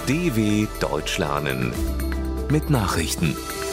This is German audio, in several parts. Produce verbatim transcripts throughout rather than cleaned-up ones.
D W Deutsch lernen mit Nachrichten.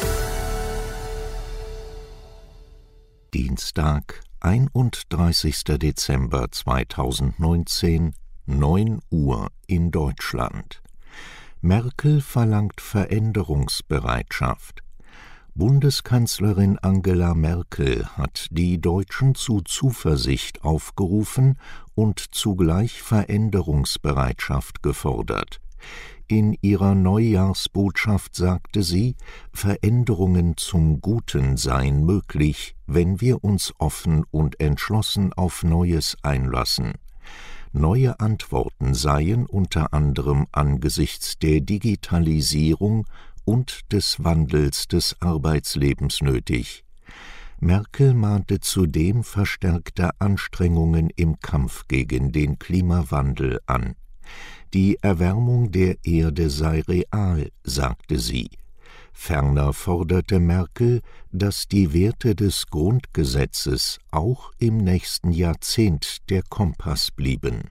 Dienstag, einunddreißigster Dezember zweitausendneunzehn, neun Uhr in Deutschland. Merkel verlangt Veränderungsbereitschaft. Bundeskanzlerin Angela Merkel hat die Deutschen zu Zuversicht aufgerufen und zugleich Veränderungsbereitschaft gefordert. In ihrer Neujahrsbotschaft sagte sie, Veränderungen zum Guten seien möglich, wenn wir uns offen und entschlossen auf Neues einlassen. Neue Antworten seien unter anderem angesichts der Digitalisierung und des Wandels des Arbeitslebens nötig. Merkel mahnte zudem verstärkte Anstrengungen im Kampf gegen den Klimawandel an. Die Erwärmung der Erde sei real, sagte sie. Ferner forderte Merkel, dass die Werte des Grundgesetzes auch im nächsten Jahrzehnt der Kompass blieben.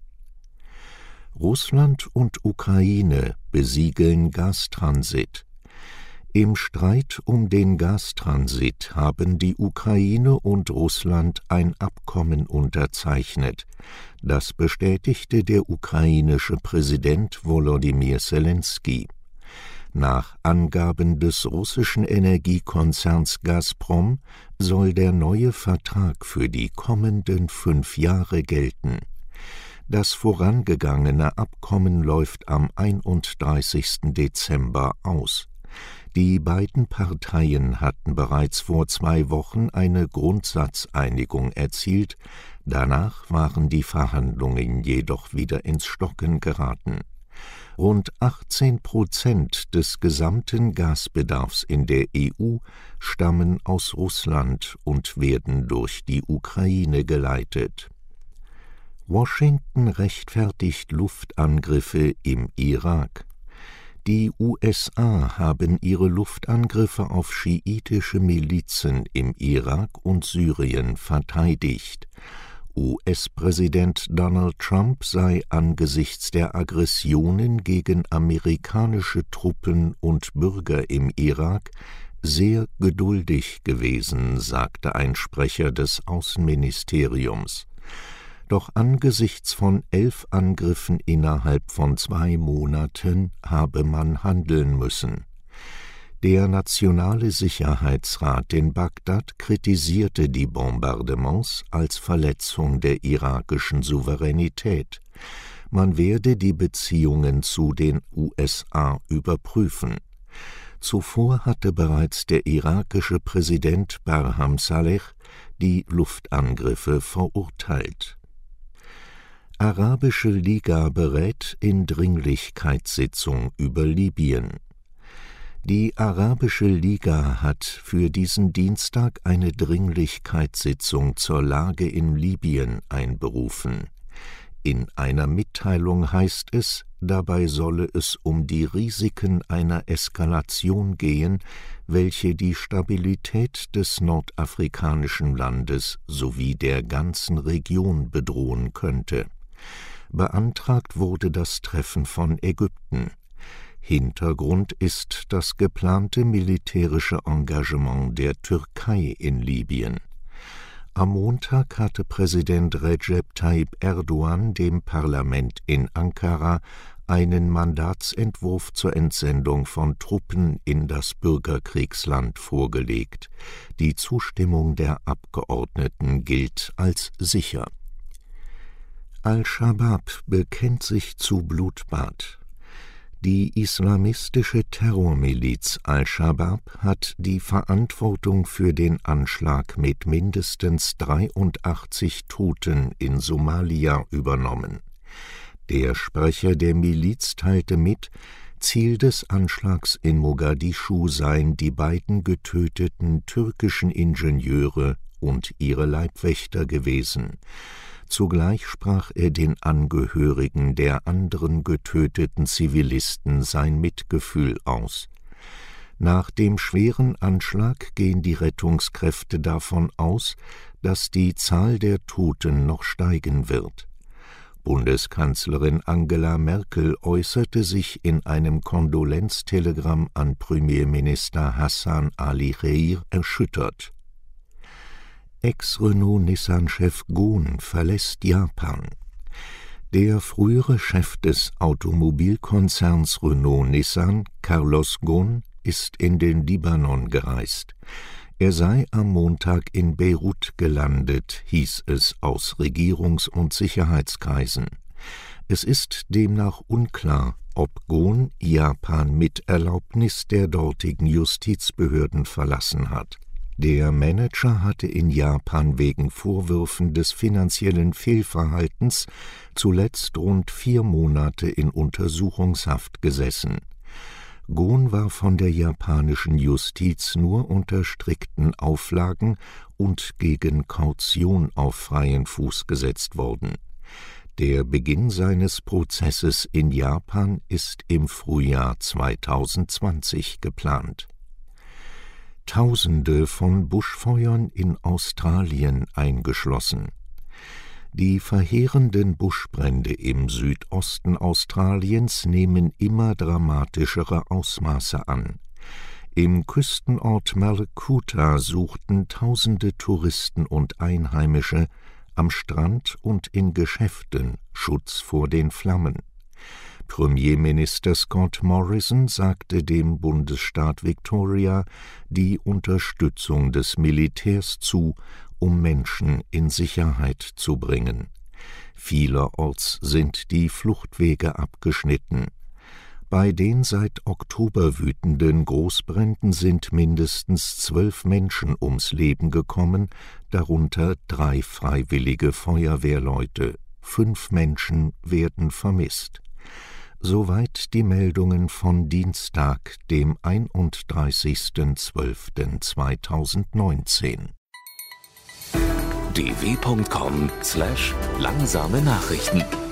Russland und Ukraine besiegeln Gastransit. Im Streit um den Gastransit haben die Ukraine und Russland ein Abkommen unterzeichnet. Das bestätigte der ukrainische Präsident Volodymyr Selenskyj. Nach Angaben des russischen Energiekonzerns Gazprom soll der neue Vertrag für die kommenden fünf Jahre gelten. Das vorangegangene Abkommen läuft am einunddreißigsten Dezember aus. Die beiden Parteien hatten bereits vor zwei Wochen eine Grundsatzeinigung erzielt, danach waren die Verhandlungen jedoch wieder ins Stocken geraten. Rund achtzehn Prozent des gesamten Gasbedarfs in der E U stammen aus Russland und werden durch die Ukraine geleitet. Washington rechtfertigt Luftangriffe im Irak. Die U S A haben ihre Luftangriffe auf schiitische Milizen im Irak und Syrien verteidigt. U S-Präsident Donald Trump sei angesichts der Aggressionen gegen amerikanische Truppen und Bürger im Irak sehr geduldig gewesen, sagte ein Sprecher des Außenministeriums. Doch angesichts von elf Angriffen innerhalb von zwei Monaten habe man handeln müssen. Der Nationale Sicherheitsrat in Bagdad kritisierte die Bombardements als Verletzung der irakischen Souveränität. Man werde die Beziehungen zu den U S A überprüfen. Zuvor hatte bereits der irakische Präsident Barham Saleh die Luftangriffe verurteilt. Arabische Liga berät in Dringlichkeitssitzung über Libyen. Die Arabische Liga hat für diesen Dienstag eine Dringlichkeitssitzung zur Lage in Libyen einberufen. In einer Mitteilung heißt es, dabei solle es um die Risiken einer Eskalation gehen, welche die Stabilität des nordafrikanischen Landes sowie der ganzen Region bedrohen könnte. Beantragt wurde das Treffen von Ägypten. Hintergrund ist das geplante militärische Engagement der Türkei in Libyen. Am Montag hatte Präsident Recep Tayyip Erdogan dem Parlament in Ankara einen Mandatsentwurf zur Entsendung von Truppen in das Bürgerkriegsland vorgelegt. Die Zustimmung der Abgeordneten gilt als sicher. Al-Shabaab bekennt sich zu Blutbad. Die islamistische Terrormiliz Al-Shabaab hat die Verantwortung für den Anschlag mit mindestens dreiundachtzig Toten in Somalia übernommen. Der Sprecher der Miliz teilte mit, Ziel des Anschlags in Mogadischu seien die beiden getöteten türkischen Ingenieure und ihre Leibwächter gewesen. Zugleich sprach er den Angehörigen der anderen getöteten Zivilisten sein Mitgefühl aus. Nach dem schweren Anschlag gehen die Rettungskräfte davon aus, dass die Zahl der Toten noch steigen wird. Bundeskanzlerin Angela Merkel äußerte sich in einem Kondolenztelegramm an Premierminister Hassan Ali Khair erschüttert. Ex-Renault-Nissan-Chef Ghosn verlässt Japan. Der frühere Chef des Automobilkonzerns Renault-Nissan, Carlos Ghosn, ist in den Libanon gereist. Er sei am Montag in Beirut gelandet, hieß es aus Regierungs- und Sicherheitskreisen. Es ist demnach unklar, ob Ghosn Japan mit Erlaubnis der dortigen Justizbehörden verlassen hat. Der Manager hatte in Japan wegen Vorwürfen des finanziellen Fehlverhaltens zuletzt rund vier Monate in Untersuchungshaft gesessen. Ghosn war von der japanischen Justiz nur unter strikten Auflagen und gegen Kaution auf freien Fuß gesetzt worden. Der Beginn seines Prozesses in Japan ist im Frühjahr zweitausendzwanzig geplant. Tausende von Buschfeuern in Australien eingeschlossen. Die verheerenden Buschbrände im Südosten Australiens nehmen immer dramatischere Ausmaße an. Im Küstenort Malakuta suchten tausende Touristen und Einheimische am Strand und in Geschäften Schutz vor den Flammen. Premierminister Scott Morrison sagte dem Bundesstaat Victoria die Unterstützung des Militärs zu, um Menschen in Sicherheit zu bringen. Vielerorts sind die Fluchtwege abgeschnitten. Bei den seit Oktober wütenden Großbränden sind mindestens zwölf Menschen ums Leben gekommen, darunter drei freiwillige Feuerwehrleute. Fünf Menschen werden vermisst. Soweit die Meldungen von Dienstag, dem einunddreißigsten zwölften zweitausendneunzehn. d w punkt com slash langsame Nachrichten